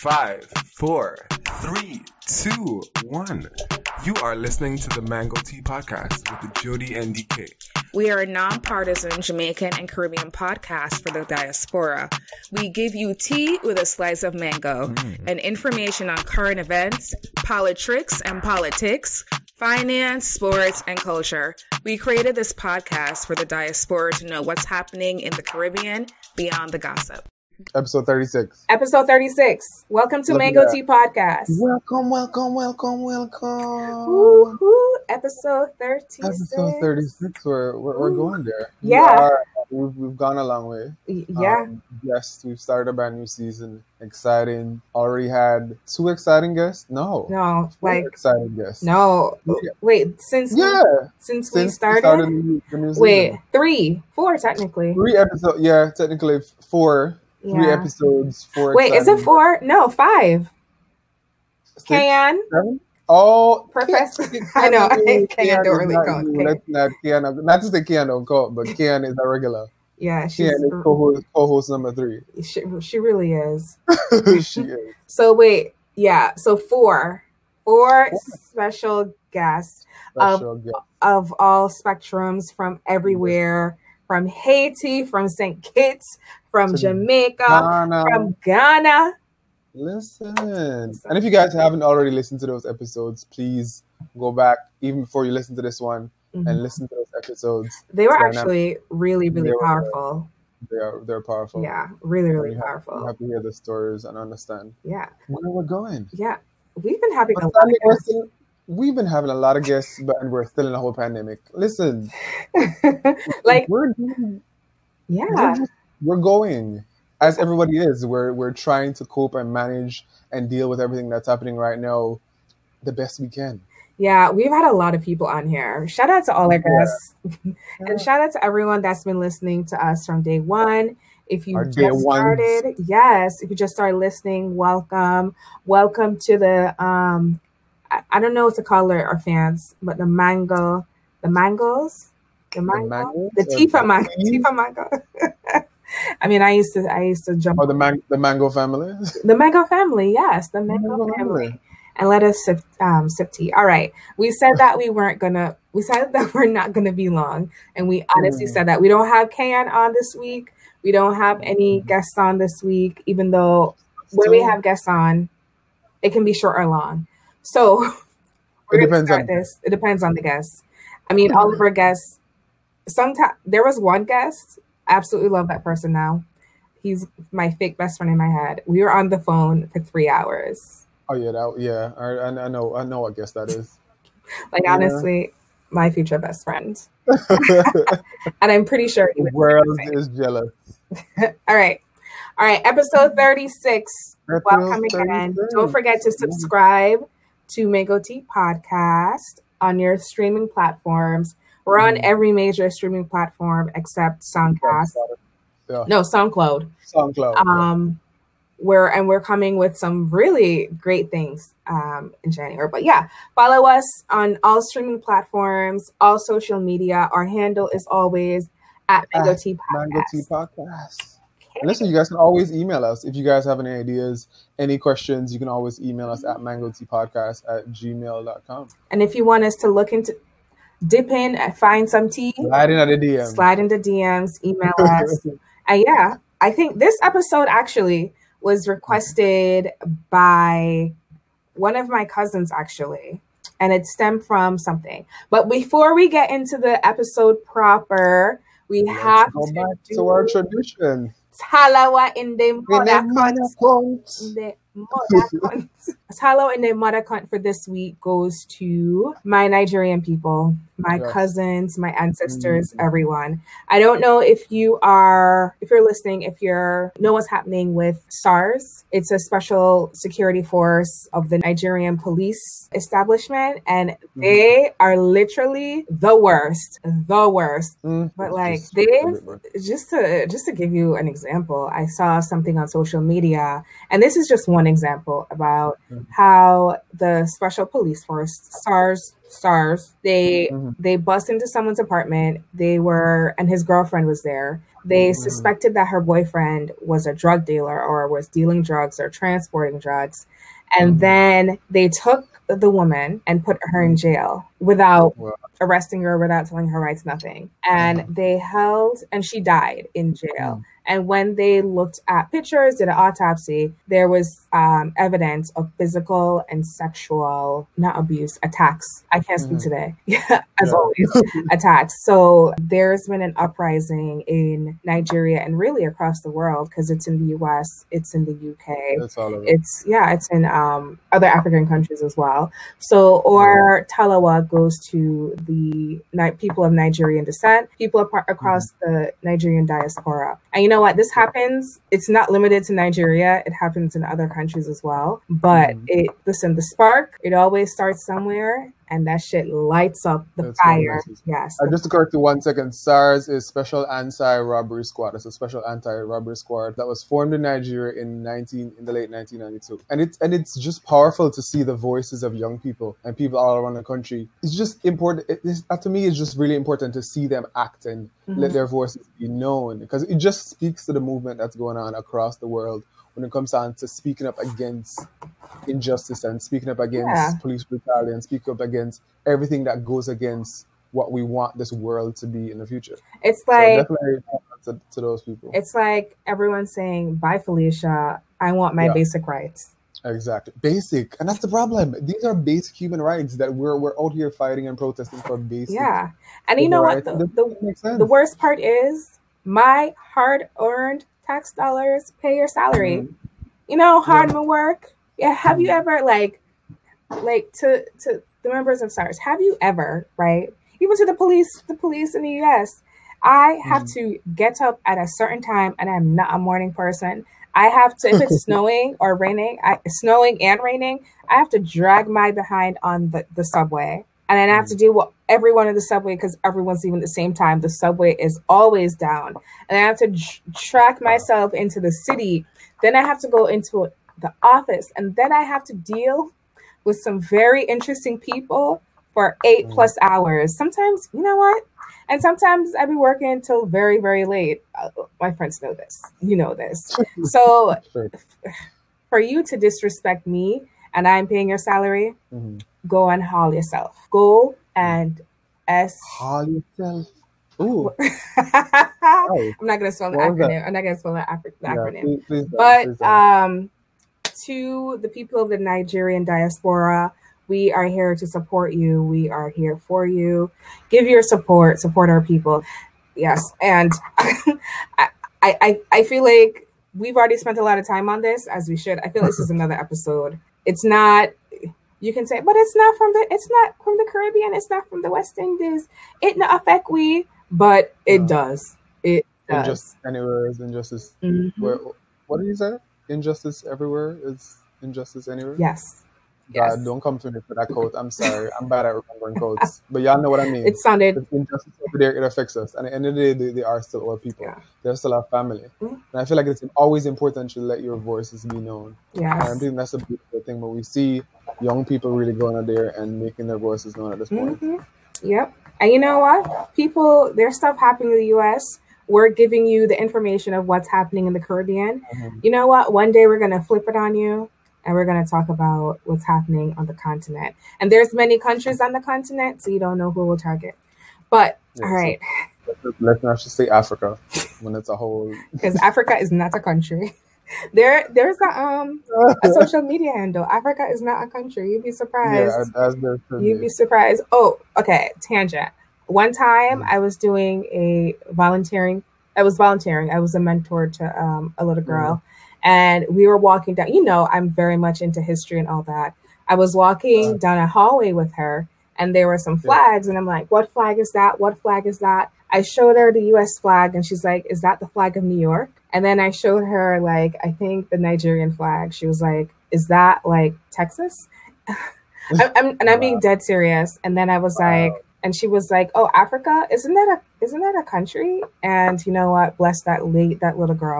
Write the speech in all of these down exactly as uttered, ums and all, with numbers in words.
Five, four, three, two, one. You are listening to the Mango Tea Podcast with Jody and D K. We are a nonpartisan Jamaican and Caribbean podcast for the diaspora. We give you tea with a slice of mango mm. and information on current events, politics and politics, finance, sports, and culture. We created this podcast for the diaspora to know what's happening in the Caribbean beyond the gossip. Episode thirty-six. Episode thirty-six. Welcome to Look Mango Tea Podcast. Welcome, welcome, welcome, welcome. Woo-hoo. Episode thirty-six. Episode thirty-six. We're, we're, we're going there. Yeah. We are, we've, we've gone a long way. Yeah. Um, yes, we've started a brand new season. Exciting. Already had two exciting guests. No. No. Like. exciting guests. No. Yeah. Wait, since. Yeah. We, since, since we started. We started the new, the new wait, season. three. Four, technically. Three episodes. Yeah, technically four. Yeah. Three episodes. Four. Wait, is it four? No, five. Can. Oh, Professor. I know. I think Kian don't really count. Let's not Kian. Not to say Kian don't count, but Kian is a regular. Yeah, she's Kian is co-host, co-host number three. She, she really is. She is. So wait, yeah. So four, four, four. special guests special of guest. of all spectrums from everywhere, from Haiti, from Saint Kitts, from to Jamaica, Ghana. from Ghana. Listen. And if you guys haven't already listened to those episodes, please go back even before you listen to this one mm-hmm. and listen to those episodes. They were actually really, really they powerful. Were, they are they're powerful. Yeah, really, really you powerful. Have, you have to hear the stories and understand yeah. where we're going. Yeah. We've been having but a lot of guests. Still, we've been having a lot of guests, but and we're still in a whole pandemic. Listen. like we're doing Yeah. We're, just, we're going. As everybody is, we're we're trying to cope and manage and deal with everything that's happening right now the best we can. Yeah, we've had a lot of people on here. Shout out to all our guests. Yeah. And shout out to everyone that's been listening to us from day one. If you our just started, ones. yes, if you just started listening, welcome. Welcome to the, um, I, I don't know what to call it, our fans, but the mango, the mangoes, the mango, the, mangoes, the Tifa mango, Tifa mango. I mean, I used to, I used to jump. Oh, the man, the mango family. The mango family, yes, the mango, mango family. family. And let us sip, um, sip tea. All right, we said that we weren't gonna. We said that we're not gonna be long, and we honestly mm. said that we don't have Kayan on this week. We don't have any guests on this week, even though when we have guests on, it can be short or long. So it depends on this. It depends on the guests. I mean, all of our guests. Sometimes there was one guest. Absolutely love that person now. He's my fake best friend in my head. We were on the phone for three hours. Oh yeah, that, yeah. I, I know. I know what guess that is. like yeah. honestly, my future best friend. And I'm pretty sure he the world is jealous. All right, all right. Episode thirty-six. Episode Welcome again. thirty-six. Don't forget to subscribe to Mango Tea Podcast on your streaming platforms. We're on every major streaming platform except Soundcast. Yeah. No, SoundCloud. SoundCloud. Um, yeah. We're and we're coming with some really great things um, in January. But yeah, follow us on all streaming platforms, all social media. Our handle is always at Mango Tea Podcast. Mango Tea Podcast. Okay. And listen, you guys can always email us if you guys have any ideas, any questions. You can always email us at mango tea podcast at gmail dot com. And if you want us to look into dip in and find some tea. Slide into the D Ms. Slide into D Ms. Email us. And yeah, I think this episode actually was requested by one of my cousins, actually. And it stemmed from something. But before we get into the episode proper, we Let's have go to back do to our tradition. Talawa in the mother cunt. Talo in the mother cunt for this week goes to my Nigerian people, my yes. cousins, my ancestors, mm-hmm. everyone. I don't know if you are, if you're listening, if you're know what's happening with SARS. It's a special security force of the Nigerian police establishment, and mm-hmm. they are literally the worst, the worst. Mm-hmm. But like they, just to just to give you an example, I saw something on social media, and this is just one one example about mm-hmm. how the Special Police Force, SARS, SARS, they mm-hmm. they bust into someone's apartment. They were, and his girlfriend was there. They mm-hmm. suspected that her boyfriend was a drug dealer or was dealing drugs or transporting drugs. And mm-hmm. then they took the woman and put her in jail without wow. arresting her, without telling her rights, nothing. And mm-hmm. they held, and she died in jail. Mm-hmm. And when they looked at pictures, did an autopsy, there was um, evidence of physical and sexual, not abuse, attacks. I can't speak mm-hmm. today. Yeah, as yeah. always, attacks. So there's been an uprising in Nigeria and really across the world, because it's in the U S, it's in the U K. That's all of it. It's, yeah, it's in um, other African countries as well. So, or yeah. Talawa goes to the ni- people of Nigerian descent, people apart- across mm-hmm. the Nigerian diaspora. And you know what? This happens. It's not limited to Nigeria. It happens in other countries as well. But mm-hmm. it, listen, the spark, it always starts somewhere, and that shit lights up the That's fire. Yes. Uh, just to correct you one second, SARS is Special Anti-Robbery Squad. It's a special anti-robbery squad that was formed in Nigeria in nineteen in the late nineteen ninety-two. And it's and it's just powerful to see the voices of young people and people all around the country. It's just important. It, it's, uh, to me, it's just really important to see them act and mm-hmm. let their voices be known, because it just speaks to the movement that's going on across the world when it comes on to speaking up against injustice and speaking up against yeah. police brutality and speaking up against everything that goes against what we want this world to be in the future. It's like, so definitely to, to those people. It's like everyone saying, bye, Felicia, I want my yeah. basic rights. Exactly. Basic. And that's the problem. These are basic human rights that we're we're out here fighting and protesting for basic. Yeah. And you know what? The, the, the worst part is my hard-earned tax dollars pay your salary. Mm-hmm. You know, hard yeah. work. Yeah. Have you ever, like, like to, to the members of SARS, have you ever, right? Even to the police, the police in the U S, I have mm-hmm. to get up at a certain time, and I'm not a morning person. I have to, if it's snowing or raining, I, snowing and raining, I have to drag my behind on the, the subway. And then I have to deal with everyone in the subway, because everyone's leaving at the same time. The subway is always down. And I have to tr- track myself into the city. Then I have to go into the office. And then I have to deal with some very interesting people for eight plus hours. Sometimes, you know what? And sometimes I be working until very, very late. Uh, my friends know this. You know this. So sure. For you to disrespect me and I'm paying your salary, mm-hmm. go and haul yourself. Go and S. Haul yourself. Ooh. I'm not going to spell the acronym. I'm not going to spell the Afri- yeah, acronym. Please, please but please um, to the people of the Nigerian diaspora, we are here to support you. We are here for you. Give your support. Support our people. Yes. And I, I, I feel like we've already spent a lot of time on this, as we should. I feel this is another episode. It's not, you can say, but it's not from the, it's not from the Caribbean. It's not from the West Indies. It not affect we, but it no. does. It does. Injustice anywhere is injustice. Mm-hmm. Where, what did you say? Injustice everywhere is injustice anywhere? Yes. God, yes. don't come to me for that quote. I'm sorry. I'm bad at remembering quotes. But y'all know what I mean. It sounded... The injustice over there, it affects us. And at the end of the day, they, they are still our people. Yeah. They're still our family. Mm-hmm. And I feel like it's always important to let your voices be known. Yes. And I think that's a beautiful thing. But we see young people really going out there and making their voices known at this point. Mm-hmm. Yep. And you know what? People, there's stuff happening in the U S. We're giving you the information of what's happening in the Caribbean. Mm-hmm. You know what? One day we're going to flip it on you. And we're going to talk about what's happening on the continent. And there's many countries on the continent, so you don't know who we'll target. But, yeah, all right. So let's not just say Africa when it's a whole... Because Africa is not a country. There, There's a, um, a social media handle. Africa is not a country. You'd be surprised. Yeah, as there You'd be surprised. Oh, okay, tangent. One time mm-hmm. I was doing a volunteering. I was volunteering. I was a mentor to um, a little girl. Mm-hmm. And we were walking down, you know, I'm very much into history and all that. I was walking down a hallway with her, and there were some flags. And I'm like, what flag is that? What flag is that? I showed her the U S flag, and she's like, is that the flag of New York? And then I showed her, like, I think the Nigerian flag. She was like, is that like Texas? I'm, I'm, and I'm being dead serious. And then I was like, and she was like, oh, Africa? Isn't that a, isn't that a country? And you know what? Bless that late, that little girl.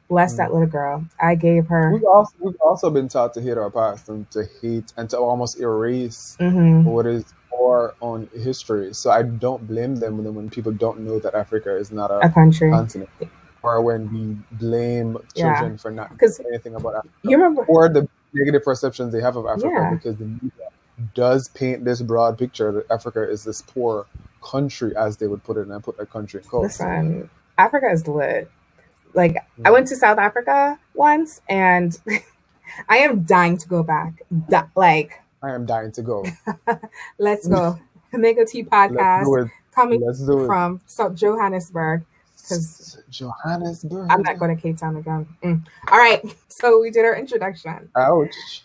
Bless mm. that little girl. I gave her. We've also, we've also been taught to hate our past and to hate and to almost erase mm-hmm. what is our own history. So I don't blame them when, when people don't know that Africa is not a, a country. continent. Or when we blame children yeah. for not knowing anything about Africa. You remember? Or the negative perceptions they have of Africa yeah. because the media does paint this broad picture that Africa is this poor country, as they would put it, and I put that country in quotes. Listen, Africa is lit. Like, mm. I went to South Africa once, and I am dying to go back. Da- like, I am dying to go. Let's go. Omega Tea podcast coming from South Johannesburg. Because Johannesburg. I'm not going to Cape Town again. Mm. All right. So we did our introduction. Ouch.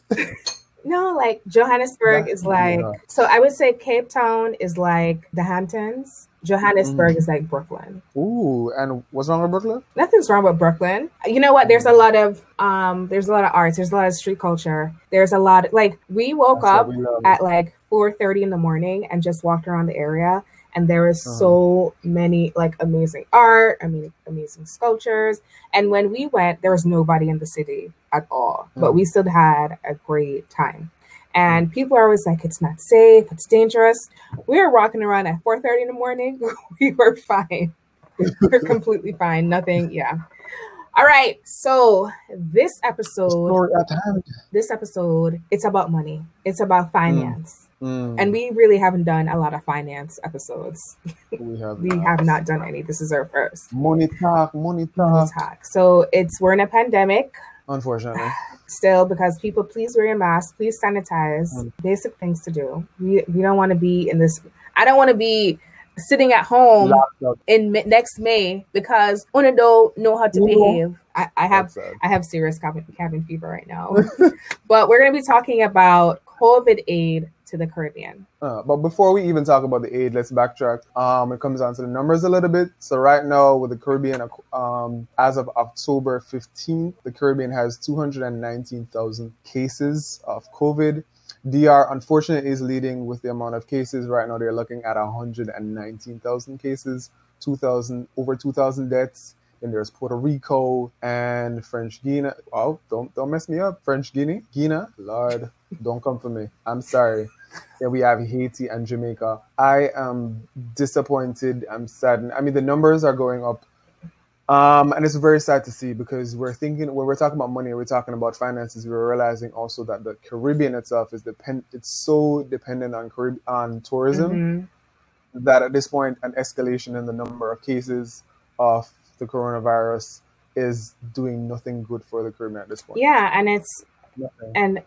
No, like Johannesburg That's is like, yeah. so I would say Cape Town is like the Hamptons. Johannesburg mm. is like Brooklyn. Ooh, and what's wrong with Brooklyn? Nothing's wrong with Brooklyn. You know what? There's a lot of, um, there's a lot of arts. There's a lot of street culture. There's a lot of, like, we woke That's up we at like four thirty in the morning and just walked around the area. And there is uh-huh. so many like amazing art, I mean, amazing sculptures. And when we went, there was nobody in the city at all, uh-huh. but we still had a great time. And people are always like, it's not safe, it's dangerous. We were walking around at four thirty in the morning. We were fine. We're completely fine. Nothing. Yeah. All right. So this episode, this episode, it's about money. It's about finance. Mm. Mm. And we really haven't done a lot of finance episodes. We have we not. have not done any. This is our first. Money talk, money talk. Money talk. So it's we're in a pandemic. Unfortunately. Still, because people, please wear your mask, please sanitize. Mm. Basic things to do. We we don't want to be in this. I don't want to be sitting at home in next May because I don't know how to Ooh. behave. I, I have I have serious cabin, cabin fever right now. But we're going to be talking about COVID aid to the Caribbean. Uh, but before we even talk about the aid, let's backtrack. Um, it comes down to the numbers a little bit. So right now with the Caribbean, um, as of October fifteenth, the Caribbean has two hundred nineteen thousand cases of COVID. D R, unfortunately, is leading with the amount of cases. Right now, they're looking at one hundred nineteen thousand cases, two thousand over two thousand deaths. Then there's Puerto Rico and French Guiana. Oh, don't don't mess me up. French Guinea, Guiana. Lord, don't come for me. I'm sorry. Then we have Haiti and Jamaica. I am disappointed. I'm saddened. I mean, the numbers are going up. Um, and it's very sad to see because we're thinking, when we're talking about money, we're talking about finances, we're realizing also that the Caribbean itself is depend. It's so dependent on Carib- on tourism mm-hmm. that at this point, an escalation in the number of cases of the coronavirus is doing nothing good for the Caribbean at this point. Yeah, and it's nothing. and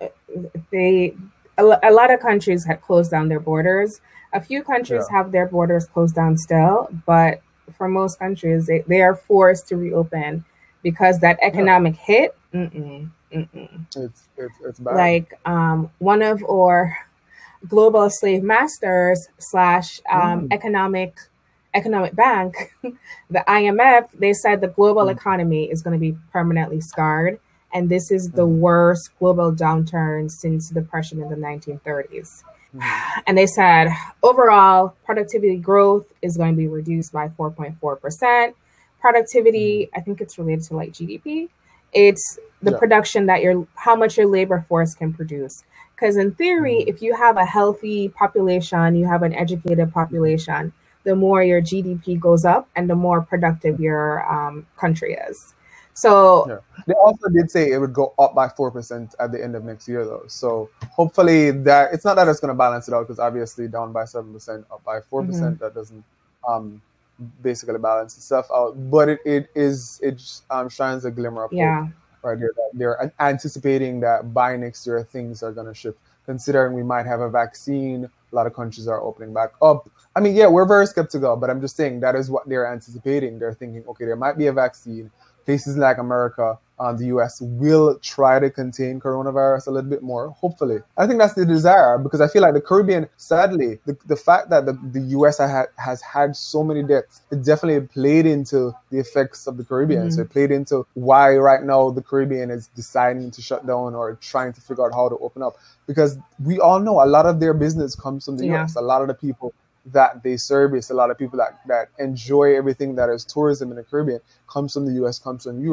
they a, a lot of countries had closed down their borders. A few countries yeah. have their borders closed down still, but for most countries, they, they are forced to reopen because that economic yeah. hit. Mm-mm, mm-mm. It's it's it's bad. Like um, one of our global slave masters slash um, mm. economic economic bank, the I M F, they said the global mm. economy is going to be permanently scarred, and this is the mm. worst global downturn since the Depression in the nineteen thirties. Mm-hmm. And they said overall productivity growth is going to be reduced by four point four percent. Productivity, mm-hmm. I think it's related to like G D P. It's the yeah. production that your, how much your labor force can produce. Because in theory, mm-hmm. if you have a healthy population, you have an educated population, the more your G D P goes up and the more productive your um, country is. So yeah. They also did say it would go up by four percent at the end of next year, though. So hopefully that it's not that it's going to balance it out, because obviously down by seven percent, up by four percent, mm-hmm. that doesn't um, basically balance itself out. But it, it is it um, shines a glimmer of yeah. hope right there. That they're anticipating that by next year things are going to shift. Considering we might have a vaccine, a lot of countries are opening back up. I mean, yeah, we're very skeptical, but I'm just saying that is what they're anticipating. They're thinking, okay, there might be a vaccine. Places like America, um, the U S will try to contain coronavirus a little bit more, hopefully. I think that's the desire, because I feel like the Caribbean, sadly, the, the fact that the, the U S ha- has had so many deaths, it definitely played into the effects of the Caribbean. Mm-hmm. So it played into why right now the Caribbean is deciding to shut down or trying to figure out how to open up. Because we all know a lot of their business comes from the yeah. U S. A lot of the people that they service, a lot of people that, that enjoy everything that is tourism in the Caribbean comes from the U S, comes from Europe.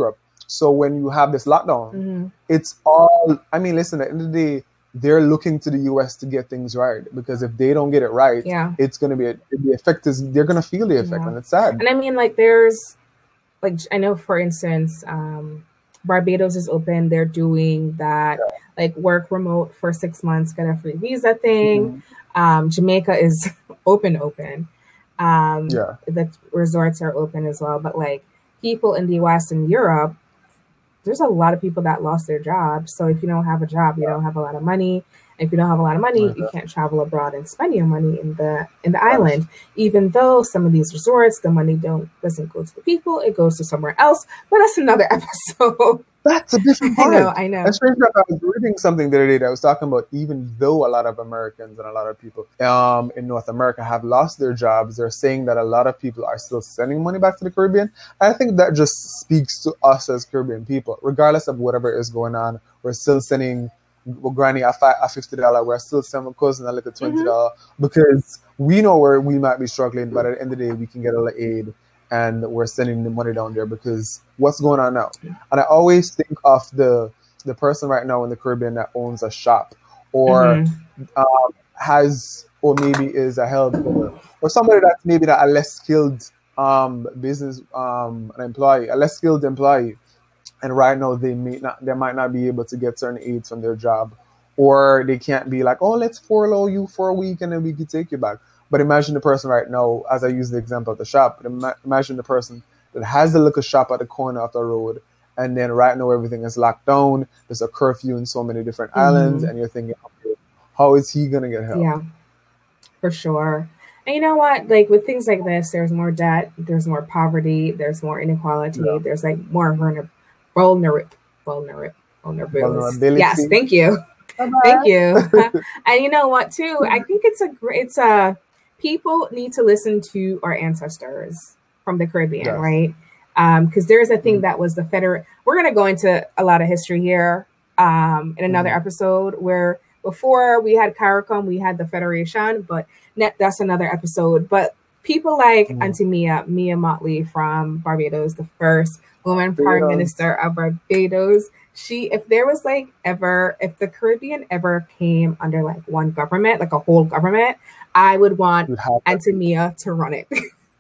So when you have this lockdown, mm-hmm. it's all, I mean, listen, at the end of the day, they're looking to the U S to get things right, because if they don't get it right, yeah. it's going to be, a, the effect is, they're going to feel the effect, yeah. and it's sad. And I mean, like, there's, like, I know, for instance, um, Barbados is open. They're doing that, yeah. like, work remote for six months, get a free visa thing. Mm-hmm. Um, Jamaica is open, open. Um, yeah. The resorts are open as well. But, like, people in the U S and Europe, there's a lot of people that lost their jobs. So if you don't have a job, you don't have a lot of money. If you don't have a lot of money, you can't travel abroad and spend your money in the in the island. Even though some of these resorts, the money don't doesn't go to the people, it goes to somewhere else. But that's another episode. That's a different part. I know, I know. And strange enough, I was reading something the other day that was talking about, even though a lot of Americans and a lot of people um, in North America have lost their jobs, they're saying that a lot of people are still sending money back to the Caribbean. I think that just speaks to us as Caribbean people. Regardless of whatever is going on, we're still sending Granny a, fi- a fifty dollars. We're still sending cousin a little twenty dollars mm-hmm. because we know where we might be struggling, but at the end of the day, we can get a little aid. And we're sending the money down there because what's going on now? And I always think of the the person right now in the Caribbean that owns a shop or mm-hmm. um, has, or maybe is a helper, or somebody that's maybe that a less skilled um, business um, an employee, a less skilled employee, and right now they may not, they might not be able to get certain aids from their job, or they can't be like, oh, let's furlough you for a week and then we can take you back. But imagine the person right now, as I use the example of the shop, but imagine the person that has the liquor shop at the corner of the road, and then right now everything is locked down. There's a curfew in so many different mm-hmm. islands, and you're thinking, okay, how is he going to get help? Yeah, for sure. And you know what? Like with things like this, there's more debt, there's more poverty, there's more inequality, yeah. there's like more vulner- vulner- vulner- vulnerability. Yes, thank you. Bye-bye. Thank you. And you know what, too? I think it's a great, it's a, people need to listen to our ancestors from the Caribbean, yes. right? Because um, there's a thing mm-hmm. that was the federal. We're going to go into a lot of history here um, in another mm-hmm. episode where before we had CARICOM, we had the Federation, but net, that's another episode. But people like mm-hmm. Auntie Mia, Mia Motley from Barbados, the first woman Barbados. Prime Minister of Barbados. She, if there was like ever, if the Caribbean ever came under like one government, like a whole government, I would want Auntie Mia to run it.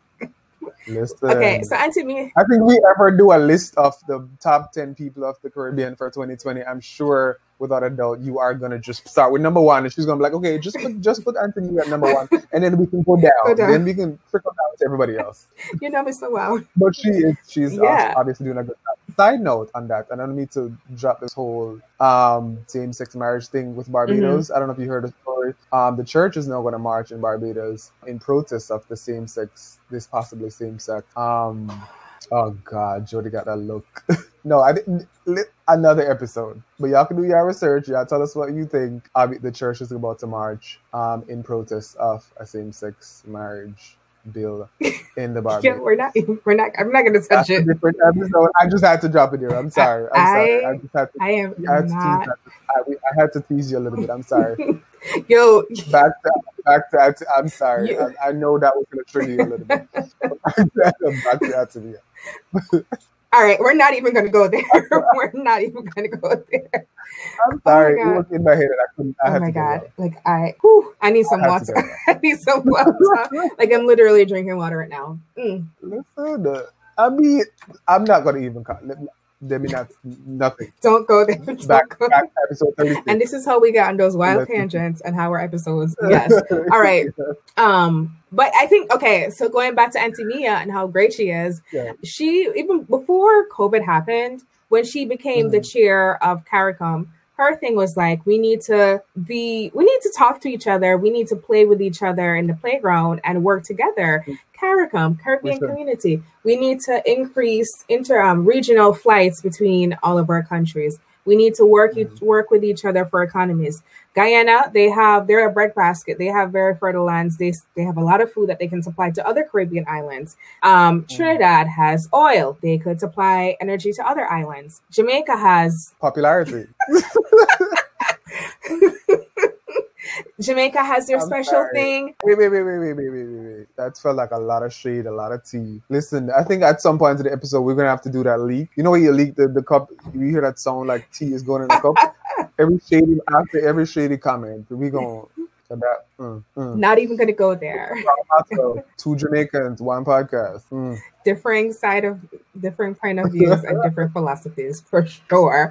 Listen. Okay, so Auntie Mia. I think we ever do a list of the top ten people of the Caribbean for twenty twenty. I'm sure, without a doubt, you are gonna just start with number one, and she's gonna be like, okay, just put just put Auntie Mia at number one, and then we can go down. Go down. Then we can trickle down to everybody else. You know me so well. But she is, she's yeah. obviously doing a good job. Side note on that, and I don't need to drop this whole um, same-sex marriage thing with Barbados. Mm-hmm. I don't know if you heard the story. Um, the church is now going to march in Barbados in protest of the same-sex, this possibly same-sex. Um, oh God, Jody got that look. No, I didn't. Another episode, but y'all can do your research. Y'all tell us what you think. Um, the church is about to march um, in protest of a same-sex marriage bill in the Barbados. Yeah, we're not. We're not. I'm not going to touch That's it. A different episode. I just had to drop it here. I'm sorry. I'm I, sorry. I just had to. I am I had not. To I, I had to tease you a little bit. I'm sorry. Yo, back to back to. I'm sorry. You, I, I know that was going to trigger you a little bit. Back to Atamia. All right, we're not even going to go there. We're not even going to go there. I'm sorry, oh it was in my head and I couldn't. I oh had my to god! Like I, whew, I need some I water. I need some water. Like I'm literally drinking water right now. Mm. Listen, I mean, I'm not going to even. Let me, let me not nothing. Don't go there. Don't back, go back to episode thirty-six. And this is how we got on those wild Let's tangents and how our episodes. Yes. All right. Um. But I think, okay, so going back to Auntie Mia and how great she is, yeah. she, even before COVID happened, when she became mm-hmm. the chair of CARICOM, her thing was like, we need to be, we need to talk to each other. We need to play with each other in the playground and work together. Mm-hmm. CARICOM, Caribbean sure. Community. We need to increase inter um, regional flights between all of our countries. We need to work mm-hmm. work with each other for economies. Guyana, they have, they're a breadbasket. They have very fertile lands. They they have a lot of food that they can supply to other Caribbean islands. Um, mm-hmm. Trinidad has oil. They could supply energy to other islands. Jamaica has... popularity. Jamaica has their I'm special sorry. thing. Wait, wait, wait, wait, wait, wait, wait, wait, wait. That felt like a lot of shade, a lot of tea. Listen, I think at some point in the episode, we're going to have to do that leak. You know when you leak the, the cup, you hear that sound like tea is going in the cup? Every shady, after every shady comment, we going to that. Mm, mm. Not even going to go there. Two Jamaicans, one podcast. Mm. Differing side of, different point of views and different philosophies for sure.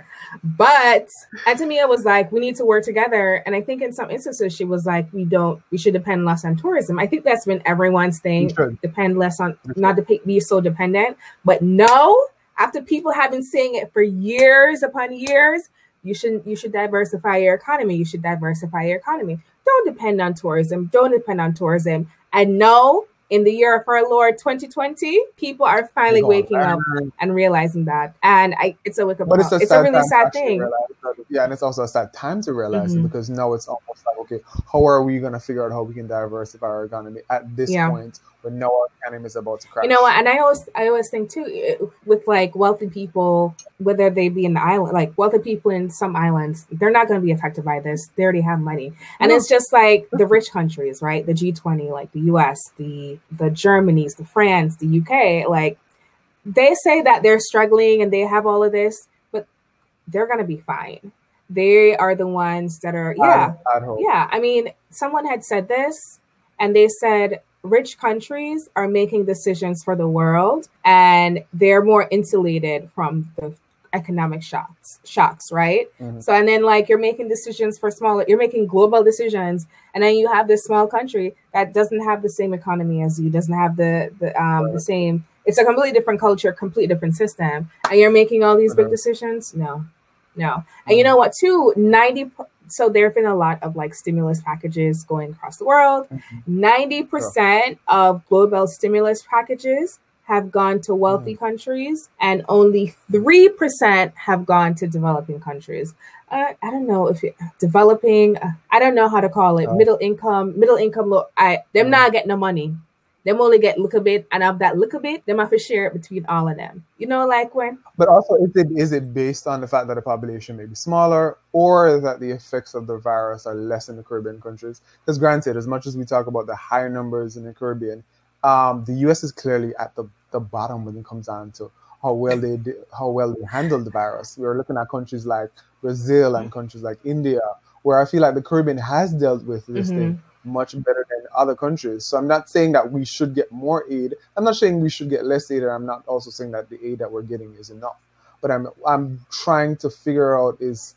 But Antamia was like, we need to work together. And I think in some instances, she was like, we don't, we should depend less on tourism. I think that's been everyone's thing. Depend less on, not to be so dependent. But no, after people have been saying it for years upon years, you shouldn't, you should diversify your economy. You should diversify your economy. Don't depend on tourism. Don't depend on tourism. And no, in the year of our Lord twenty twenty, people are finally oh, waking up and realizing that. And I, it's a wake up. But it's a, it's a really sad thing. Yeah, and it's also a sad time to realize mm-hmm. it because now it's almost like, okay, how are we going to figure out how we can diversify our economy at this yeah. point when now our economy is about to crash? You know what? And I always, I always think too, with like wealthy people, whether they be in the island, like wealthy people in some islands, they're not going to be affected by this. They already have money. And no. It's just like the rich countries, right? The G twenty, like the U S, the the Germanys, the France, the U K, like they say that they're struggling and they have all of this, but they're going to be fine. They are the ones that are, yeah, I'd, I'd yeah. I mean, someone had said this and they said rich countries are making decisions for the world and they're more insulated from the economic shocks, shocks, right? Mm-hmm. So, and then like you're making decisions for smaller, you're making global decisions. And then you have this small country that doesn't have the same economy as you, doesn't have the, the, um, right. the same, it's a completely different culture, completely different system. And you're making all these mm-hmm. big decisions. No, no. Mm-hmm. And you know what, too, ninety, so there have been a lot of like stimulus packages going across the world. Mm-hmm. ninety percent yeah. of global stimulus packages have gone to wealthy mm-hmm. countries and only three percent have gone to developing countries. Uh, I don't know if it, developing, uh, I don't know how to call it. Oh. Middle income, middle income, low, I, them mm-hmm. not getting no money. Them only get little bit, and of that little bit, them have to share it between all of them. You know, like when. But also, is it is it based on the fact that the population may be smaller, or that the effects of the virus are less in the Caribbean countries? Because granted, as much as we talk about the higher numbers in the Caribbean, um, the U S is clearly at the, the bottom when it comes down to how well they did, how well they handled the virus. We're looking at countries like Brazil and countries like India, where I feel like the Caribbean has dealt with this mm-hmm. thing much better than other countries. So I'm not saying that we should get more aid. I'm not saying we should get less aid, and I'm not also saying that the aid that we're getting is enough. But I'm I'm trying to figure out is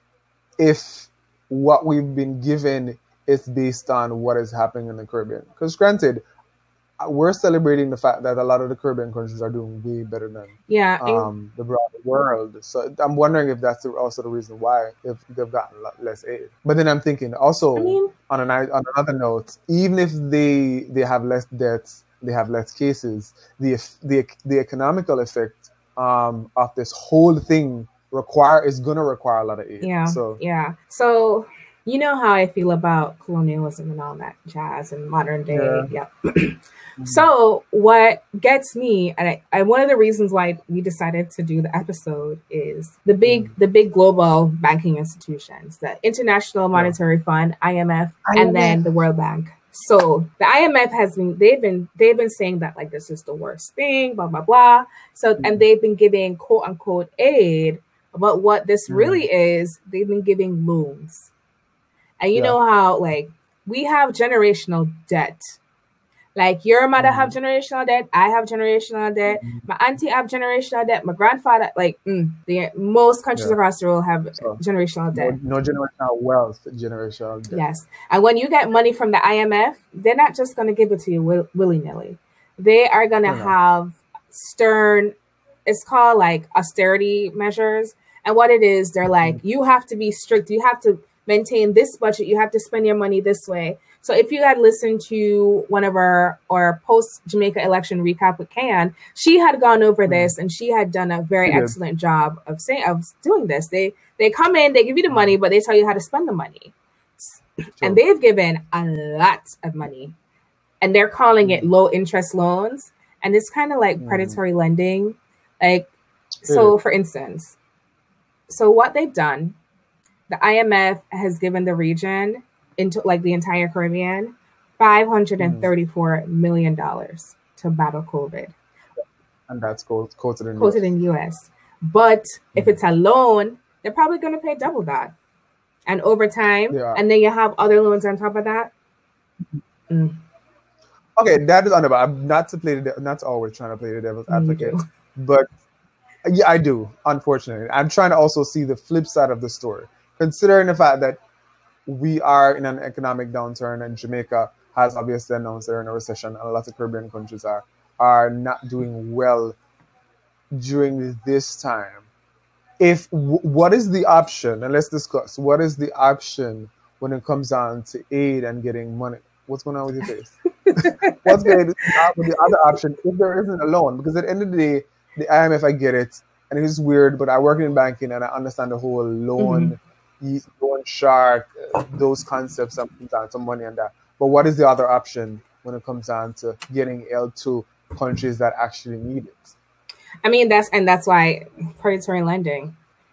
if what we've been given is based on what is happening in the Caribbean. Because granted, we're celebrating the fact that a lot of the Caribbean countries are doing way better than yeah, um, the broader world. So I'm wondering if that's also the reason why if they've gotten less aid. But then I'm thinking also I mean, on, an, on another note, even if they they have less deaths, they have less cases, the the the economical effect um, of this whole thing require is going to require a lot of aid. Yeah. So yeah. So. You know how I feel about colonialism and all that jazz and modern day. Yeah. yeah. So what gets me, and I, I, one of the reasons why we decided to do the episode is the big, mm. the big global banking institutions, the International Monetary yeah. Fund, I M F, I M F, and then the World Bank. So the I M F has been, they've been, they've been saying that like, this is the worst thing, blah, blah, blah. So, mm. and they've been giving quote unquote aid, but what this mm. really is, they've been giving loans. And you yeah. know how, like, we have generational debt. Like, your mother mm-hmm. have generational debt. I have generational debt. Mm-hmm. My auntie have generational debt. My grandfather, like, mm, the most countries yeah. across the world have so, generational debt. No, no generational wealth, generational debt. Yes. And when you get money from the I M F, they're not just going to give it to you will- willy-nilly. They are going to no, have no. stern, it's called, like, austerity measures. And what it is, they're like, mm-hmm. you have to be strict. You have to maintain this budget. You have to spend your money this way. So if you had listened to one of our, our post-Jamaica election recap with Kayan, she had gone over mm-hmm. this and she had done a very yeah. excellent job of saying of doing this. They they come in, they give you the money, but they tell you how to spend the money. Sure. And they've given a lot of money. And they're calling it low interest loans. And it's kind of like mm-hmm. predatory lending. Like, so yeah. for instance, so what they've done, the I M F has given the region into like the entire Caribbean, five hundred thirty-four mm. million dollars to battle COVID. And that's quoted in quoted in U S. But mm. if it's a loan, they're probably going to pay double that. And over time, yeah. and then you have other loans on top of that. Mm. Okay, that is understandable. I'm not to play the de- not to always trying to play the devil's advocate, but yeah, I do. Unfortunately, I'm trying to also see the flip side of the story, considering the fact that we are in an economic downturn, and Jamaica has obviously announced they're in a recession, and a lot of Caribbean countries are are not doing well during this time. If w- what is the option, and let's discuss what is the option when it comes down to aid and getting money. What's going on with your face? What's going on with the other option if there isn't a loan? Because at the end of the day, the I M F, I get it, and it's weird, but I work in banking and I understand the whole loan, mm-hmm. loan shark, those concepts and some money and that. But what is the other option when it comes down to getting L to countries that actually need it? I mean, that's and that's why predatory lending.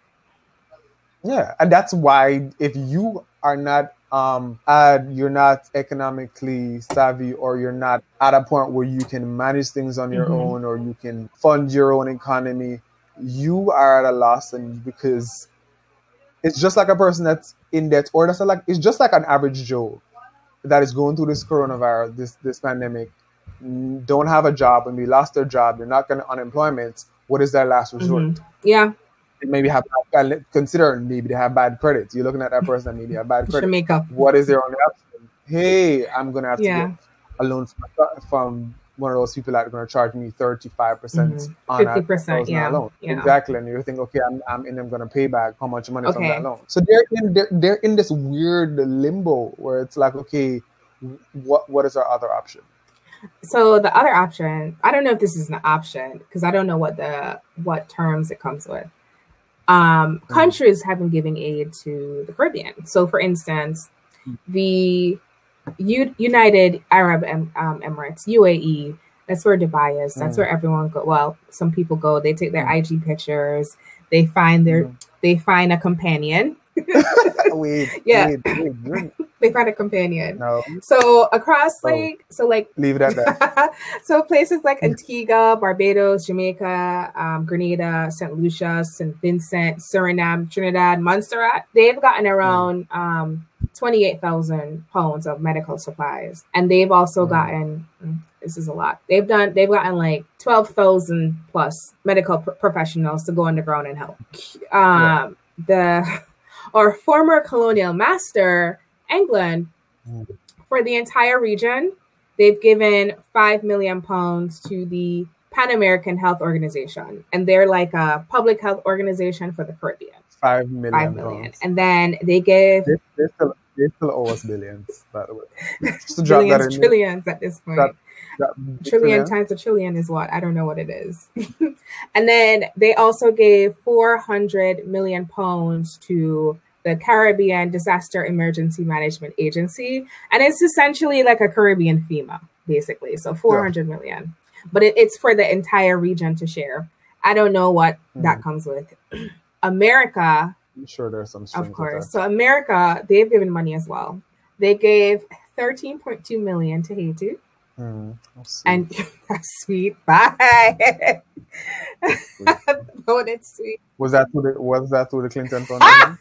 Yeah, and that's why if you are not um, at, you're not economically savvy, or you're not at a point where you can manage things on your mm-hmm. own, or you can fund your own economy, you are at a loss, and because it's just like a person that's in debt, or that's like it's just like an average Joe that is going through this coronavirus, this this pandemic, don't have a job, and we lost their job, they're not going to unemployment. What is their last resort? Mm-hmm. Yeah. They maybe have, consider maybe they have bad credit. You're looking at that person that maybe have bad credit. Jamaica. What is their only option? Hey, I'm going to have yeah. to get a loan from, from one of those people that are going to charge me thirty-five percent mm-hmm. on fifty percent, a yeah. loan. Yeah. Exactly. And you think, okay, I'm, I'm in, I'm going to pay back how much money okay. from that loan. So they're in, they're, they're in this weird limbo where it's like, okay, what what is our other option? So the other option, I don't know if this is an option because I don't know what the what terms it comes with. Um, mm. Countries have been giving aid to the Caribbean. So, for instance, mm. the U- United Arab em- um, Emirates, U A E, that's where Dubai is. That's mm. where everyone go. Well, some people go. They take their mm. I G pictures. They find their. Mm. They find a companion. wait, yeah. wait, wait, wait. They find a companion. No. So across like oh. so like leave it at that. So places like Antigua, Barbados, Jamaica, um, Grenada, Saint Lucia, Saint Vincent, Suriname, Trinidad, Montserrat, they've gotten around mm. um, twenty-eight thousand pounds of medical supplies, and they've also mm. gotten. Mm, this is a lot. They've done. They've gotten like twelve thousand plus medical pr- professionals to go underground and help. Um, yeah. The our former colonial master, England, mm. for the entire region, they've given five million pounds to the Pan American Health Organization, and they're like a public health organization for the Caribbean. Five million. Five million, pounds. And then they gave. They, they, still, they still owe us billions, by the way. Just to billions, drop that in trillions at this point. That, that trillion times a trillion is what? I don't know what it is. And then they also gave four hundred million pounds to the Caribbean Disaster Emergency Management Agency. And it's essentially like a Caribbean FEMA, basically. So four hundred yeah. million. But it, it's for the entire region to share. I don't know what mm. that comes with. America. I'm sure there's some Of course. So America, they've given money as well. They gave thirteen point two million to Haiti. Mm, and that's sweet. Bye. Oh, that's sweet. Was that through the was that through the Clinton Foundation?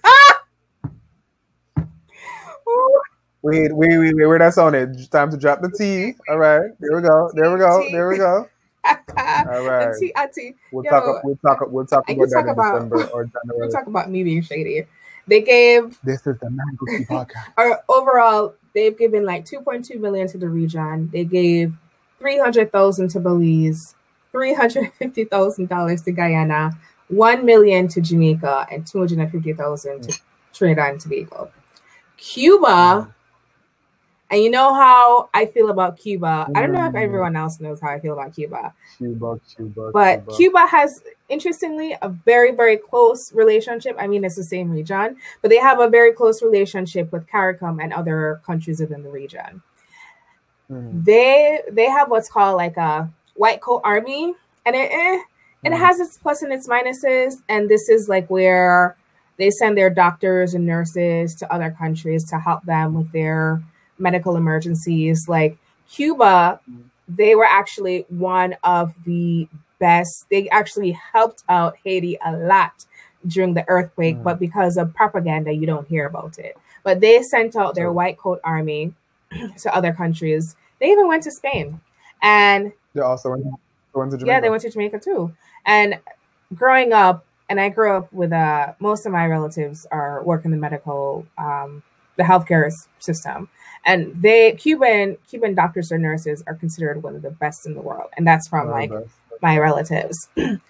wait, wait, wait, wait, where that sounded? Time to drop the T. All right. There we go. There we go. There we go. All right. Auntie, auntie. We'll Yo, talk. We'll talk. We'll talk about that talk in about, December or January. We'll talk about me being shady. They gave. This is the Mango podcast. Or overall, they've given like two point two million to the region. They gave three hundred thousand to Belize, three hundred fifty thousand dollars to Guyana, one million to Jamaica, and two hundred fifty thousand to Trinidad and Tobago. Cuba. Mm. And you know how I feel about Cuba. I don't know if everyone else knows how I feel about Cuba. Cuba, Cuba, But Cuba. Cuba has, interestingly, a very, very close relationship. I mean, it's the same region, but they have a very close relationship with CARICOM and other countries within the region. Mm. They they have what's called like a white coat army, and it eh, it mm. has its plus and its minuses. And this is like where they send their doctors and nurses to other countries to help them with their medical emergencies. Like Cuba, they were actually one of the best. They actually helped out Haiti a lot during the earthquake, mm. but because of propaganda, you don't hear about it. But they sent out their white coat army to other countries. They even went to Spain. And they also went, went to Jamaica. Yeah, they went to Jamaica too. And growing up, and I grew up with uh, most of my relatives are work in the medical, um, the healthcare system, and they Cuban Cuban doctors or nurses are considered one of the best in the world, and that's from like my relatives.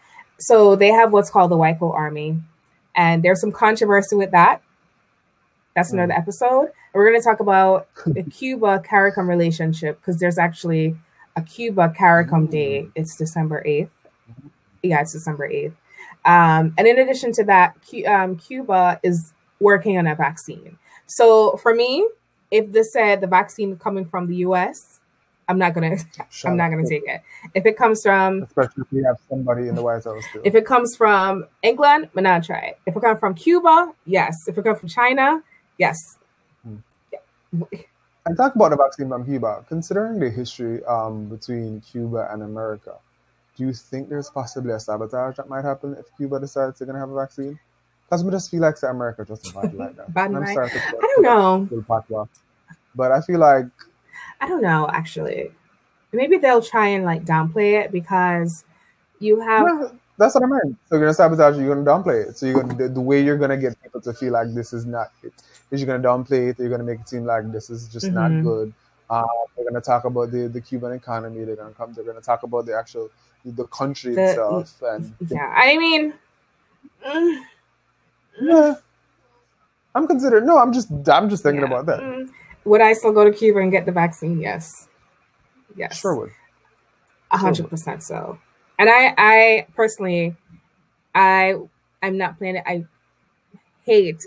So they have what's called the White Coat Army, and there's some controversy with that. That's mm. another episode. We're going to talk about the Cuba CARICOM relationship because there's actually a Cuba CARICOM mm. Day. It's December eighth. Yeah, it's December eighth. Um, and in addition to that, Q, um, Cuba is working on a vaccine. So for me, if this said the vaccine coming from the U S, I'm not gonna, Shut I'm not gonna take it. If it comes from, especially if you have somebody in the White House too. If it comes from England, I'm not try it. If it comes from Cuba, yes. If it comes from China, yes. Hmm. Yeah. And talk about the vaccine from Cuba. Considering the history um, between Cuba and America, do you think there's possibly a sabotage that might happen if Cuba decides they're going to have a vaccine? Because we just feel like America just bad like that. Bad I'm sorry to I don't know. But I feel like... I don't know, actually. Maybe they'll try and like downplay it because you have... Yeah, that's what I meant. So you're going to sabotage it, you're going to downplay it. So you're gonna, the, the way you're going to get people to feel like this is not it is you're going to downplay it, you're going to make it seem like this is just mm-hmm. not good. Um, they're going to talk about the, the Cuban economy. They're going to come. They're going to talk about the actual... the country the, itself. And yeah, I mean, mm, yeah, I'm considering. No, I'm just, I'm just thinking yeah. about that. Mm. Would I still go to Cuba and get the vaccine? Yes, yes, sure would. A hundred percent so. And I, I personally, I, I'm not planning. I hate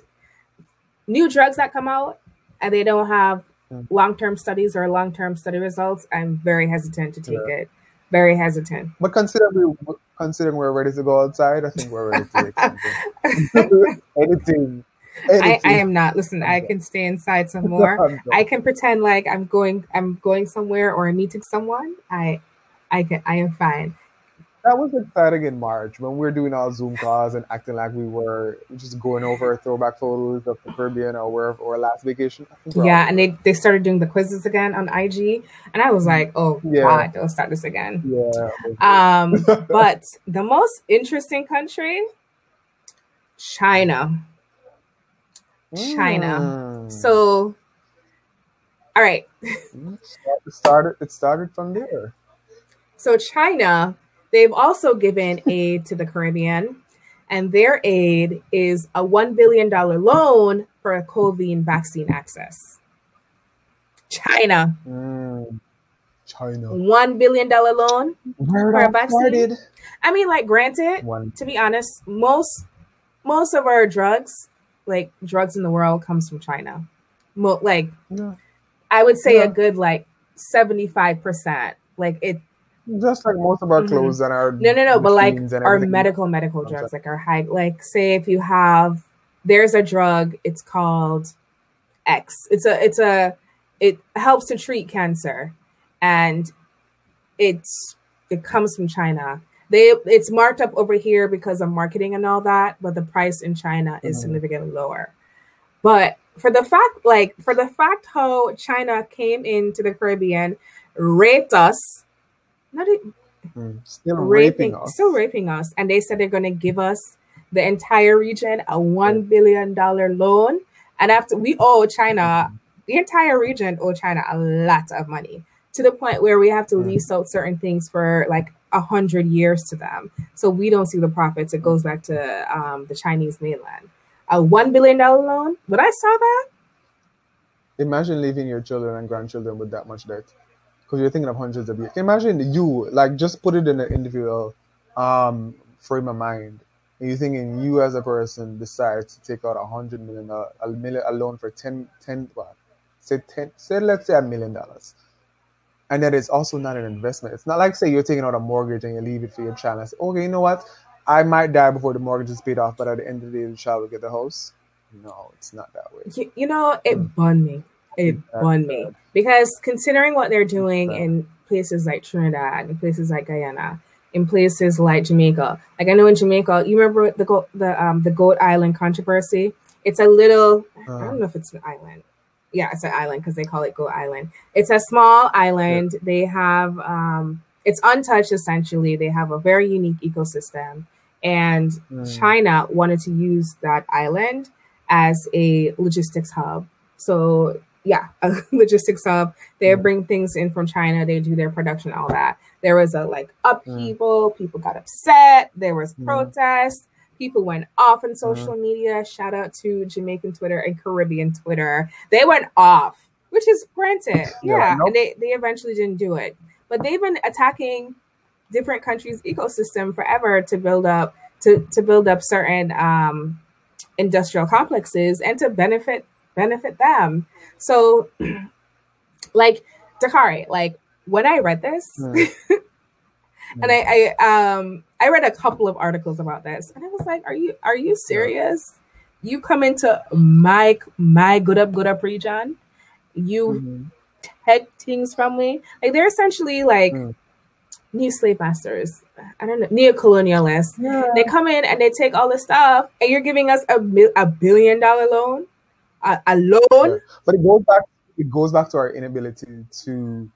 new drugs that come out and they don't have mm. long-term studies or long-term study results. I'm very hesitant to take yeah. it. Very hesitant. But considering, we, considering we're ready to go outside, I think we're ready to take something. anything. anything. I, I am not. Listen, I can stay inside some more. I can pretend like I'm going I'm going somewhere or I'm meeting someone. I I can I am fine. That was exciting in March when we were doing our Zoom calls and acting like we were just going over throwback photos of the Caribbean or wherever or last vacation. Yeah, and they, they started doing the quizzes again on I G, and I was like, oh yeah. God, they'll start this again. Yeah. Um, but the most interesting country, China. China. Mm. So, all right. It started. It started from there. So China. They've also given aid to the Caribbean, and their aid is a one billion dollars loan for a COVID vaccine access. China. Mm, China. one billion dollars loan Where for a vaccine. Started. I mean, like, granted, One. to be honest, most most of our drugs, like drugs in the world, comes from China. Mo- like, yeah. I would say yeah. a good, like, seventy-five percent. Like, it Just like most of our clothes mm-hmm. and our no no no, but like our medical medical drugs, like our high, like say if you have, there's a drug, it's called X. It's a it's a it helps to treat cancer, and it's it comes from China. They it's marked up over here because of marketing and all that, but the price in China is mm-hmm. significantly lower. But for the fact, like for the fact how China came into the Caribbean, raped us. Not a, mm, still raping, raping us. Still raping us. And they said they're going to give us, the entire region, a one billion dollars loan. And after we owe China, the entire region owe China a lot of money to the point where we have to mm. lease out certain things for like a hundred years to them. So we don't see the profits. It goes back to um, the Chinese mainland. A one billion dollars loan? Would I saw that? Imagine leaving your children and grandchildren with that much debt. Because you're thinking of hundreds of years. Imagine you, like, just put it in an individual um, frame of mind. And you're thinking you as a person decide to take out a hundred million, uh, a million, a loan for ten, ten, what? Say ten, say let's say a million dollars, and that it's also not an investment. It's not like say you're taking out a mortgage and you leave it for your child and say, okay, you know what? I might die before the mortgage is paid off, but at the end of the day, the child will get the house. No, it's not that way. You, you know, it mm. burned me. It That's burned bad. me. Because considering what they're doing in places like Trinidad, in places like Guyana, in places like Jamaica, like I know in Jamaica, you remember the Go- the um the Goat Island controversy? It's a little, uh, I don't know if it's an island. Yeah, it's an island because they call it Goat Island. It's a small island. Yeah. They have, um, it's untouched essentially. They have a very unique ecosystem. And mm. China wanted to use that island as a logistics hub. So yeah, a logistics hub. They mm. bring things in from China. They do their production, all that. There was a like upheaval. Mm. People got upset. There was mm. protests. People went off on social mm. media. Shout out to Jamaican Twitter and Caribbean Twitter. They went off, which is granted. Yeah, yeah nope. And they, they eventually didn't do it. But they've been attacking different countries' ecosystem forever to build up to, to build up certain um, industrial complexes and to benefit benefit them. So, like Dakari, like when I read this. Mm. And I, I um I read a couple of articles about this, and I was like, "Are you are you serious? You come into my my good up good up region, you mm-hmm. take things from me. Like they're essentially like mm. new slave masters. I don't know, neo-colonialists. Yeah. They come in and they take all the stuff, and you're giving us a a billion dollar loan, a, a loan. Yeah. But it goes back. It goes back to our inability to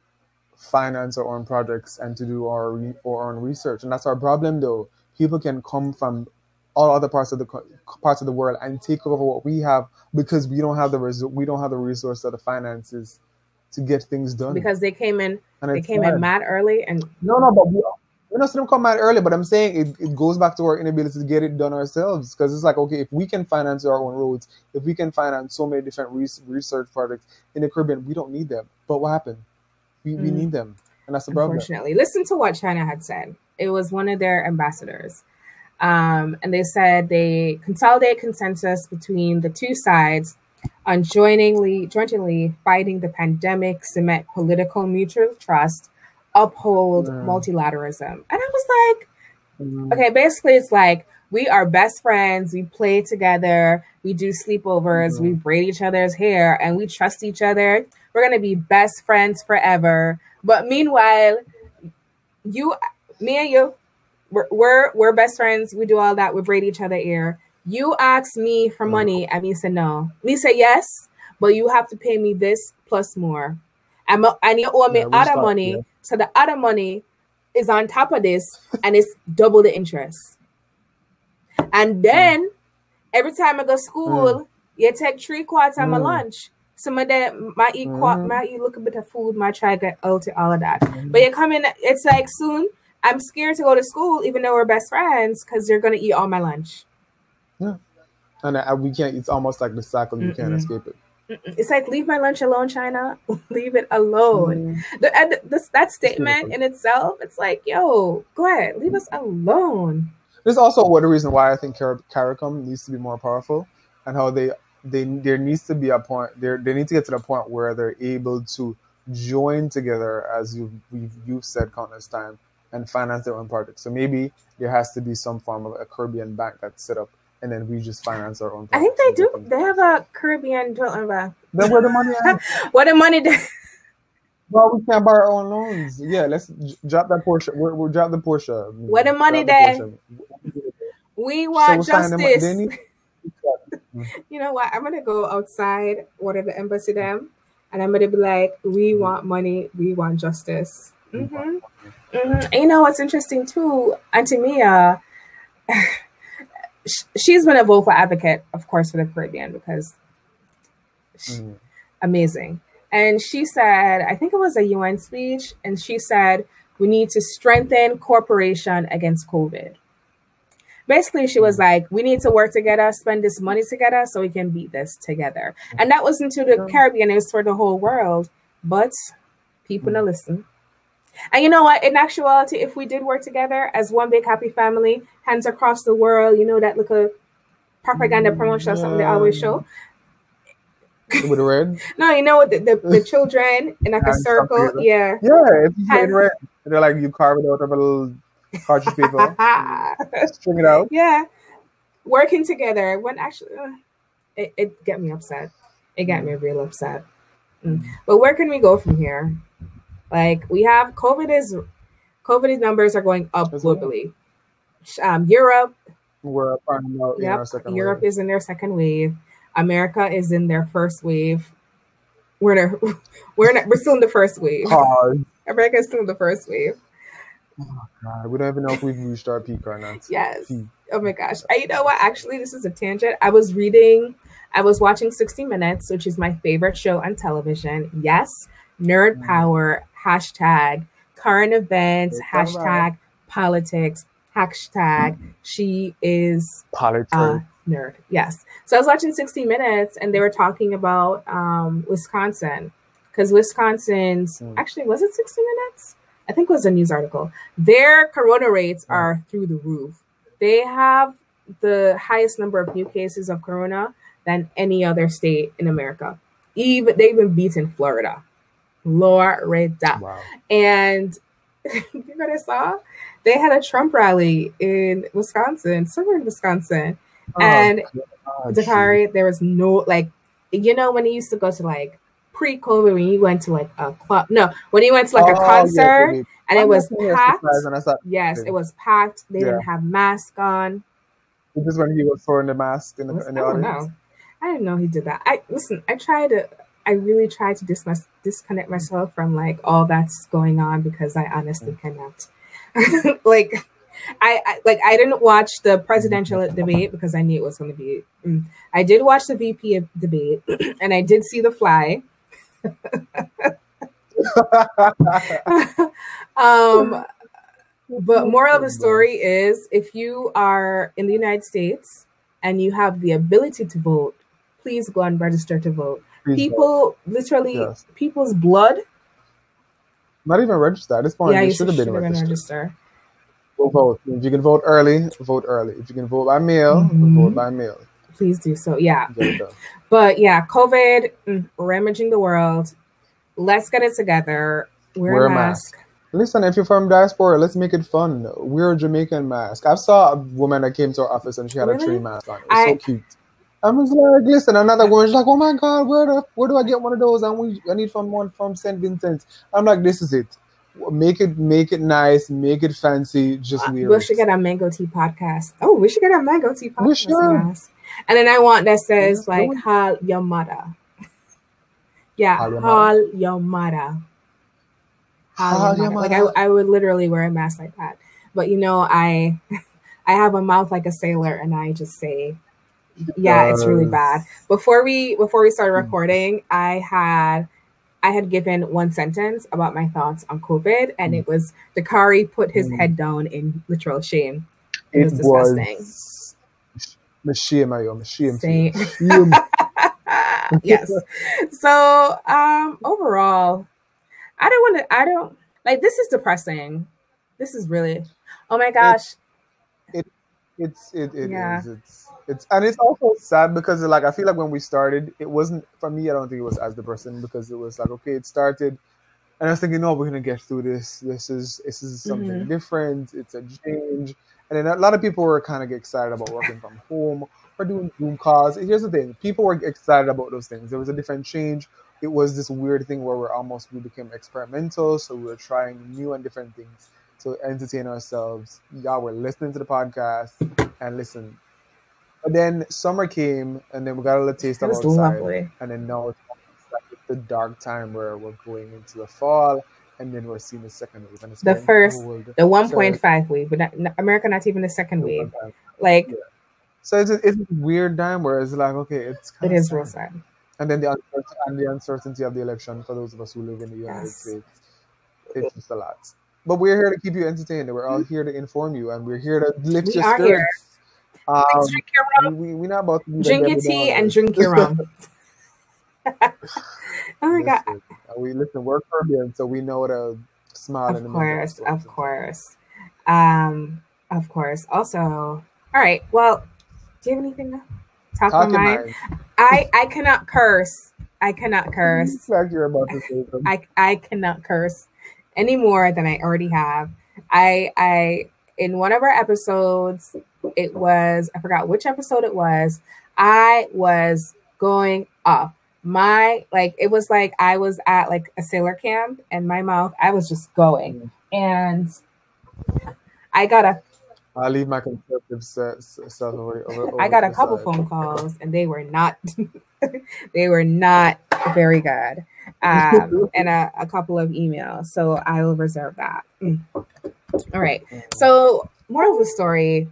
finance our own projects and to do our, re- our own research, and that's our problem. Though people can come from all other parts of the parts of the world and take over what we have because we don't have the res- we don't have the resource or the finances to get things done. Because they came in, and they came bad. in mad early, and no, no, but we we're not saying them come mad early. But I'm saying it, it goes back to our inability to get it done ourselves. Because it's like, okay, if we can finance our own roads, if we can finance so many different re- research projects in the Caribbean, we don't need them. But what happened? We, we need them, and that's the problem. Unfortunately, listen to what China had said. It was one of their ambassadors, um, and they said they consolidate consensus between the two sides on jointly, jointly fighting the pandemic, cement political mutual trust, uphold mm. multilateralism. And I was like, mm. okay, basically, it's like we are best friends. We play together. We do sleepovers. Mm. We braid each other's hair, and we trust each other. We're going to be best friends forever. But meanwhile, you, me and you, we're, we're, we're best friends. We do all that. We braid each other ear. You ask me for money, and me say no. Me say yes, but you have to pay me this plus more. And, and you owe me yeah, other money. Yeah. So the other money is on top of this, and it's double the interest. And then mm. every time I go to school, mm. you take three quarters of mm. my lunch. Some of them might eat, mm-hmm. might eat a little bit of food, might try to get out all of that. Mm-hmm. But you come in, it's like soon, I'm scared to go to school, even though we're best friends, because you're going to eat all my lunch. Yeah. And uh, we can't, it's almost like the cycle, you Mm-mm. can't escape it. Mm-mm. It's like, leave my lunch alone, China. Leave it alone. Mm-hmm. The, and the, that statement in itself, it's like, yo, go ahead, leave us alone. There's also one reason why I think Car- CARICOM needs to be more powerful, and how they They there needs to be a point. There they need to get to the point where they're able to join together, as you've we've, you've said countless times, and finance their own projects. So maybe there has to be some form of a Caribbean bank that's set up, and then we just finance our own projects. I think they do. They have a Caribbean development bank. Then where the money at? Where the money? De- well, we can't buy our own loans. Yeah, let's j- drop that Porsche. We'll, we'll drop the Porsche. Where the money there? We want so justice. Them, you know what? I'm gonna go outside, water the embassy them, and I'm gonna be like, "We want money. We want justice." Mm-hmm. Mm-hmm. And you know what's interesting too, Auntie Mia. She's been a vocal advocate, of course, for the Caribbean because mm. amazing. And she said, I think it was a U N speech, and she said we need to strengthen cooperation against COVID. Basically, she was like, we need to work together, spend this money together so we can beat this together. And that wasn't to the Caribbean, it was for the whole world. But people don't listen. And you know what? In actuality, if we did work together as one big happy family, hands across the world, you know, that little propaganda promotion or something they always show. With the red? No, you know, the, the, the children in like a circle. Yeah. Yeah, it's in red. They're like, you carve it out of a little Cartridge paper. String it out. Yeah. Working together. When actually, uh, it, it get me upset. It got mm. me real upset. Mm. But where can we go from here? Like, we have COVID is COVID numbers are going up That's globally. Um, Europe. We're up on our, yep, our second Europe wave. is in their second wave. America is in their first wave. We're in a, we're in a, we're still in the first wave. Pause. America is still in the first wave. Oh God, we don't even know if we've reached our peak or not. Yes. Peak. Oh my gosh. I, you know what? Actually, this is a tangent. I was reading, I was watching sixty minutes, which is my favorite show on television. Yes. Nerd mm. power, hashtag current events, it's hashtag right. politics, hashtag she is politics. Uh, nerd. Yes. So I was watching sixty minutes and they were talking about um, Wisconsin because Wisconsin's mm. actually, was it sixty minutes? I think it was a news article. Their corona rates mm. are through the roof. They have the highest number of new cases of corona than any other state in America. Even they've even beaten Florida. Florida. Wow. And you know what I saw? They had a Trump rally in Wisconsin, somewhere in Wisconsin. Oh, and Dakari, there was no, like, you know, when he used to go to, like, pre-COVID, when you went to, like, a club. No, when he went to, like, a oh, concert, yeah, and it was packed. Yes, it was packed. They yeah. didn't have masks on. This is when he was throwing the mask in the, in the I don't audience? know. I didn't know he did that. I Listen, I tried to, I really tried to dis- disconnect myself from, like, all that's going on because I honestly cannot. like, I, I like I didn't watch the presidential debate because I knew it was going to be. Mm. I did watch the V P debate, and I did see the fly. um, but moral of the story is, if you are in the United States and you have the ability to vote, please go and register to vote. Please People, vote. literally, yes. people's blood. Not even register at this point. Yeah, you you should have been registered. register. We'll vote. If you can vote early, vote early. If you can vote by mail, mm-hmm. vote by mail. Please do so. Yeah. But yeah, COVID, mm, ravaging the world. Let's get it together. Wear, Wear a mask. mask. Listen, if you're from diaspora, let's make it fun. Wear a Jamaican mask. I saw a woman that came to our office and she had really? a tree mask on. It was I, so cute. I was like, listen, another woman, she's like, oh my God, where the, where do I get one of those? And we, I need from one from Saint Vincent. I'm like, this is it. Make it, make it nice, make it fancy. Just wear we it. should get a Mango Tea podcast. Oh, we should get a Mango Tea podcast. We should. Mask. And then I want that says yeah, like Hal your mother. Yeah, Hal your mother. Your mother. Hal your mother. Like I, I would literally wear a mask like that. But you know, I, I have a mouth like a sailor, and I just say, yeah, it's really bad. Before we before we started recording, I had. I had given one sentence about my thoughts on COVID, and it was Dakari put his mm. head down in literal shame. It, it was disgusting. Was shame, I shame. Same. shame. Yes. So um, overall, I don't want to. I don't like. This is depressing. This is really. Oh my gosh. It, it it's it, it yeah. is. It's. It's and it's also sad because like I feel like when we started, it wasn't for me. I don't think it was as the person because it was like okay, it started, and I was thinking, no, we're gonna get through this. This is this is something mm-hmm. different. It's a change, and then a lot of people were kind of excited about working from home or doing Zoom calls. Here's the thing: people were excited about those things. There was a different change. It was this weird thing where we're almost we became experimental, so we were trying new and different things to entertain ourselves. Y'all were listening to the podcast and listen. But then summer came, and then we got a little taste of outside, lovely. And then now it's like the dark time where we're going into the fall, and then we're seeing the second wave. And it's the first, cold. the one point five so, wave, but not, America not even the second wave. Like, yeah. So it's a, it's a weird time where it's like, okay, it's kind it of is real sad. And then the uncertainty, and the uncertainty of the election for those of us who live in the United yes. States, it's just a lot. But we're here to keep you entertained. We're all here to inform you, and we're here to lift we your are spirits. Here. Um, drink your rum. We, we not about to drink your tea and drink your rum. Oh my God. We listen, we're Caribbean, so we know to smile. Of course, of course. Um, of course. Also, all right. Well, do you have anything to talk about mine? I, I cannot curse. I cannot curse. Like you're about to say something. I, I cannot curse any more than I already have. I I in one of our episodes, it was, I forgot which episode it was, I was going off. My, like, it was like I was at like a sailor camp and my mouth, I was just going. And I got a I leave my conservative self over, over I got a couple side. phone calls and they were not they were not very good. Um, and a, a couple of emails. So I will reserve that. Mm. All right. So moral of the story,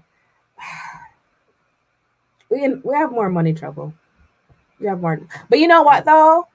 we we have more money trouble. We have more. But you know what though?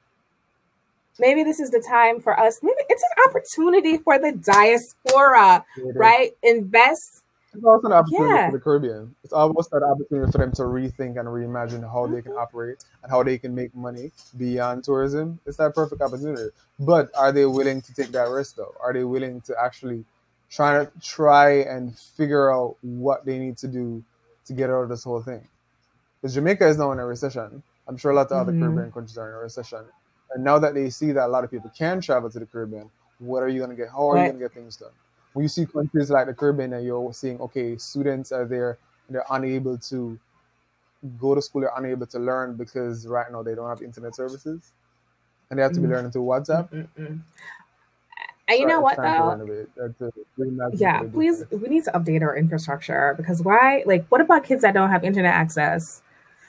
Maybe this is the time for us. Maybe it's an opportunity for the diaspora, right? Invest. It's also an opportunity yeah. for the Caribbean. It's almost an opportunity for them to rethink and reimagine how mm-hmm. they can operate and how they can make money beyond tourism. It's that perfect opportunity. But are they willing to take that risk though? Are they willing to actually try to try and figure out what they need to do to get out of this whole thing? Because Jamaica is now in a recession. I'm sure a lot of mm-hmm. other Caribbean countries are in a recession. And now that they see that a lot of people can travel to the Caribbean, what are you going to get? How are right. you going to get things done? When you see countries like the Caribbean and you're seeing, okay, students are there, and they're unable to go to school, they're unable to learn because right now they don't have internet services. And they have to be mm-hmm. learning through WhatsApp. Mm-hmm. And you know what, though? Yeah, please, we need to update our infrastructure because why? Like, what about kids that don't have internet access?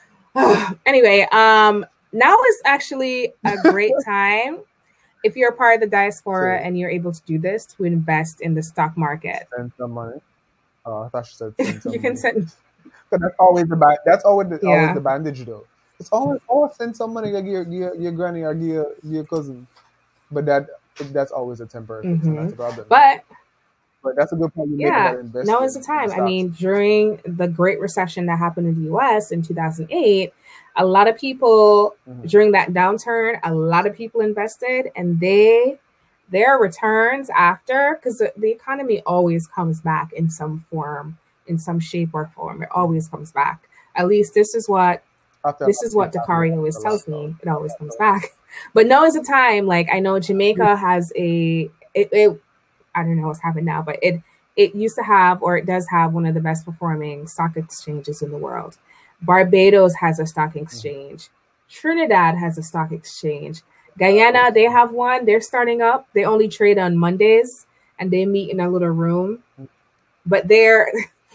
Anyway, um, now is actually a great time if you're a part of the diaspora so, and you're able to do this to invest in the stock market. Send some money. Oh, I thought she said send some you money. can send. But that's always the ba- that's always the, yeah. always the bandage though. It's always always send some money like your your, your granny or your your cousin, but that that's always a temporary fix, mm-hmm. and that's a problem. But but that's a good point. You yeah, now is the time. I mean, during the Great Recession that happened in the U S in two thousand eight. A lot of people mm-hmm. during that downturn, a lot of people invested and they, their returns after, because the, the economy always comes back in some form, in some shape or form. It always comes back. At least this is what, after this is what Dakari always tells me. It always comes back. But now is the time, like I know Jamaica has a, it, it I don't know what's happened now, but it, it used to have, or it does have one of the best performing stock exchanges in the world. Barbados has a stock exchange. Mm-hmm. Trinidad has a stock exchange. Guyana, they have one. They're starting up. They only trade on Mondays and they meet in a little room. But they're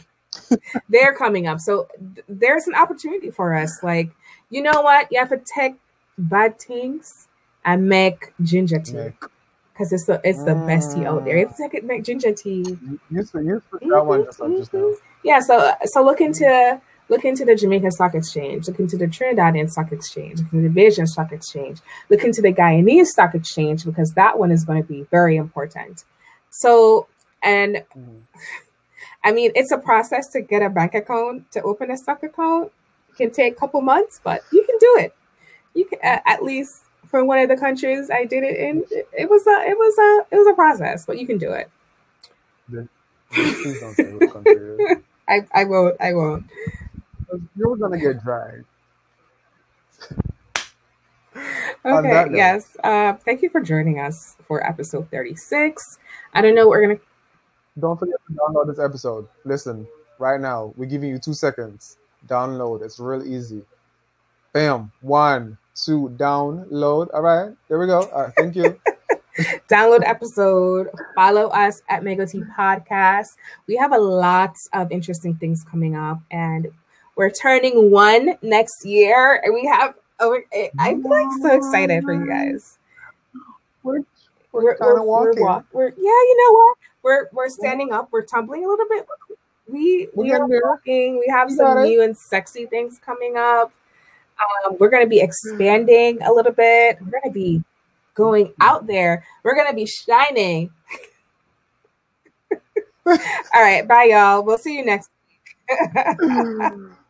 they're coming up. So th- there's an opportunity for us. Like, you know what? You have to take bad things and make ginger tea. Because it's the it's the mm. best tea out there. You have to take it, make ginger tea. You used to, you used to mm-hmm, that one just, mm-hmm. just now. Yeah, so so look into Look into the Jamaican Stock Exchange. Look into the Trinidadian Stock Exchange. Look into the Bajan Stock Exchange. Look into the Guyanese Stock Exchange because that one is going to be very important. So, and mm. I mean, it's a process to get a bank account, to open a stock account. It can take a couple months, but you can do it. You can, uh, at least for one of the countries I did it in, it, it was a, it was a, it was a process, but you can do it. Please don't say which country it is. I, I won't. I won't. You're gonna get dragged. Okay. Yes. Uh, thank you for joining us for episode thirty-six. I don't know. We're gonna. Don't forget to download this episode. Listen, right now we're giving you two seconds. Download. It's real easy. Bam. One, two. Download. All right. There we go. All right. Thank you. Download episode. Follow us at Mego Tea Podcast. We have a lot of interesting things coming up, and we're turning one next year. And we have. Oh, I'm like so excited for you guys. We're we're, we're kind of walking. We're, walk, we're yeah, you know what? We're we're standing up. We're tumbling a little bit. We we are walking. We have some new and sexy things coming up. Um, we're going to be expanding a little bit. We're going to be going out there. We're going to be shining. All right. Bye, y'all. We'll see you next week.